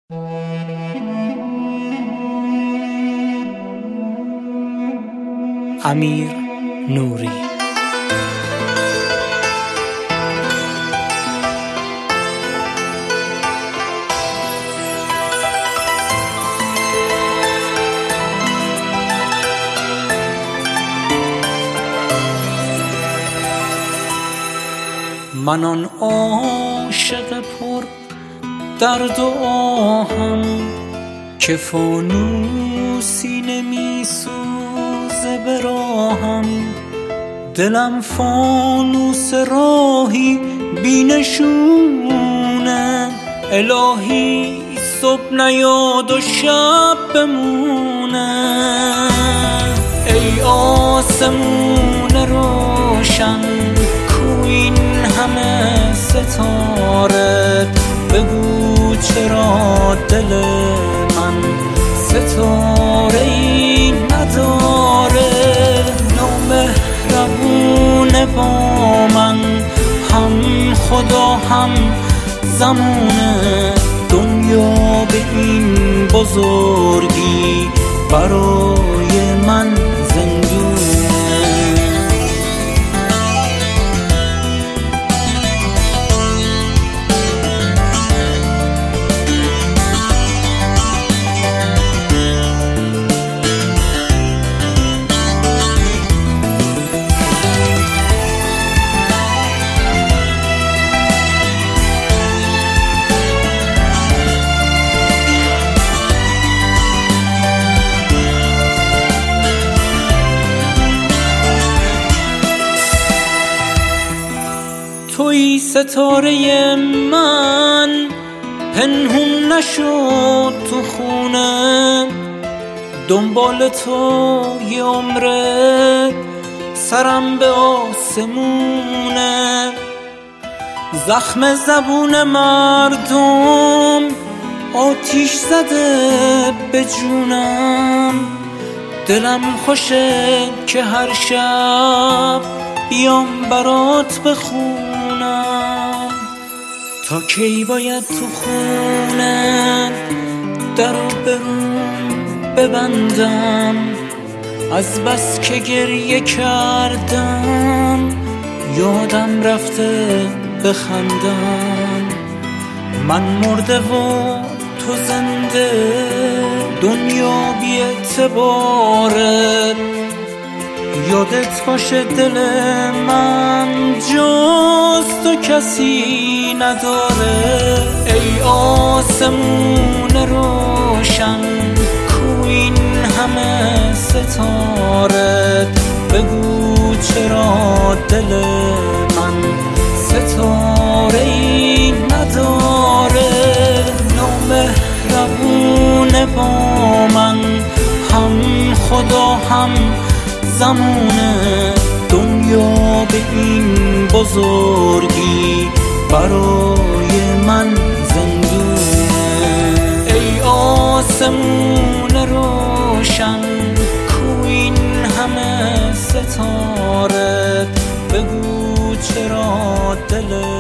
امیر نوری. من آن عاشق پر درد و آهم که فانوسی نمی سوزه به راهم. دلم فانوس راهی بینشونه، الهی صبح نیاد و شب بمونه. ای آسمون روشن کو این همه ستاره، بگو چرا دل من ستاره ای نداره. نامهربونه با من، هم خدا هم زمونه. دنیا به این بزرگی برای من زندونه. توی ستاره من، پنهون نشد تو خونه. دنبال تو یه عمره، سرم به آسمونه. زخم زبون مردم آتیش زده به جونم. دلم خوشه که هر شب بیام برات بخونم. تا کی باید تو خونه درو بروم ببندم؟ از بس که گریه کردم یادم رفته بخندم. من مرده و تو زنده، دنیا بی اعتباره. یادت باشه دل من جز تو کسی نداره. ای آسمون روشن کو این همه ستاره، بگو چرا دل من ستاره ای نداره. نامهربونه با من، هم خدا هم زمونه. دنیا به این بزرگی برای من زندونه. ای آسمون روشن کو این همه ستاره، بگو چرا دل